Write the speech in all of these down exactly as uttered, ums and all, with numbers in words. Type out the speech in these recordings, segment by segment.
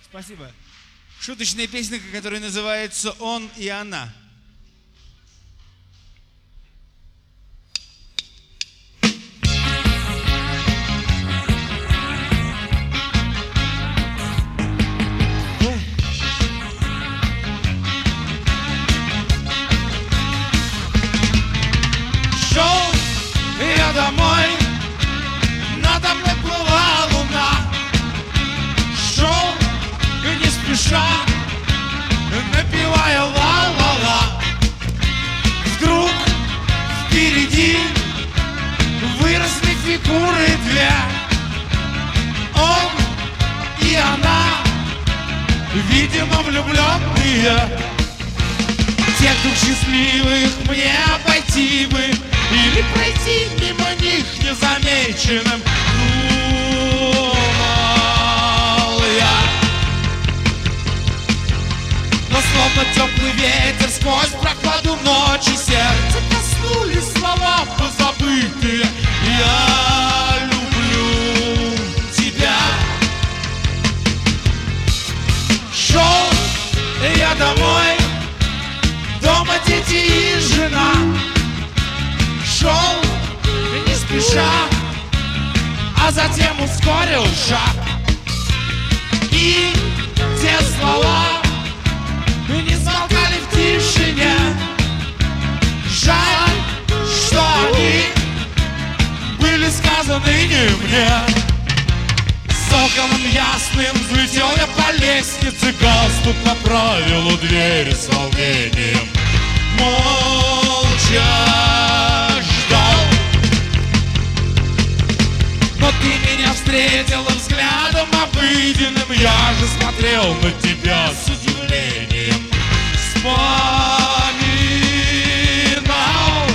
Спасибо. Шуточная песенка, которая называется «Он и она». Шел я домой, надо мной плыла луна. Шел не спеша, напевая ла-ла-ла. Вдруг впереди выросли фигуры две. Он и она, видимо, влюбленные. Тех двух счастливых мне обойти бы или пройти мимо них незамеченным. Думал я. Но словно теплый ветер сквозь прохладу ночи сердце коснулись слова позабытые. Я люблю тебя. Шел я домой, дома дети и жена. Шел не спеша, а затем ускорил шаг. И те слова не смолкали в тишине. Жаль, что они были сказаны не мне. Соколом ясным взлетел я по лестнице, галстук поправил у двери с волнением. Молча ждал. Но ты меня встретила взглядом обыденным. Я же смотрел на тебя с удивлением. Вспоминал.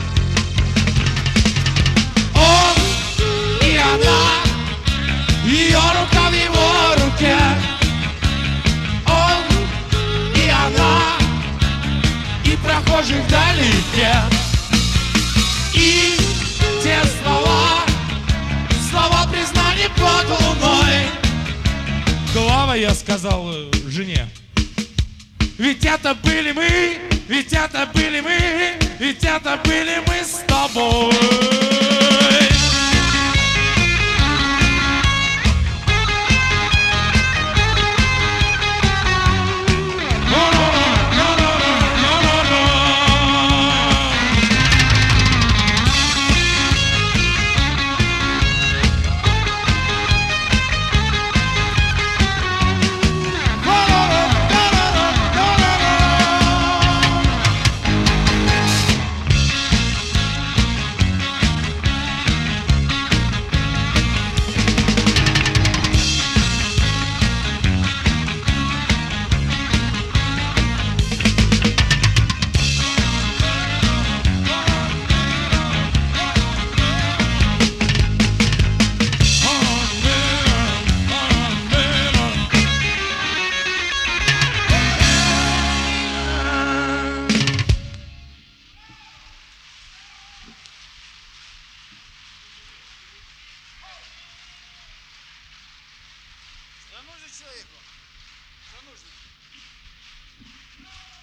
Он и она, ее рука в его руке. Он и она, и прохожий вдалеке. И те слова, слова признания под луной. Глава, я сказал э, жене. Ведь это были мы, ведь это были мы, ведь это были мы с тобой. Что нужно человеку? Что нужно?